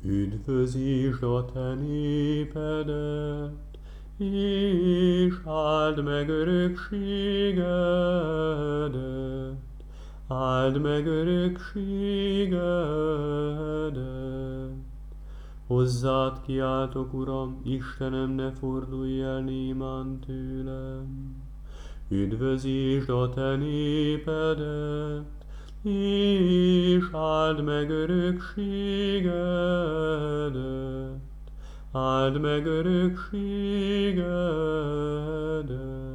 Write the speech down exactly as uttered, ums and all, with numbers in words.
Üdvözítsd a te népedet, és áld meg örökségedet, áld meg örökségedet. Hozzád kiáltok, Uram, Istenem, ne fordulj el némán tőlem. Üdvözítsd a te népedet, és áld meg örökségedet, áld meg örökségedet.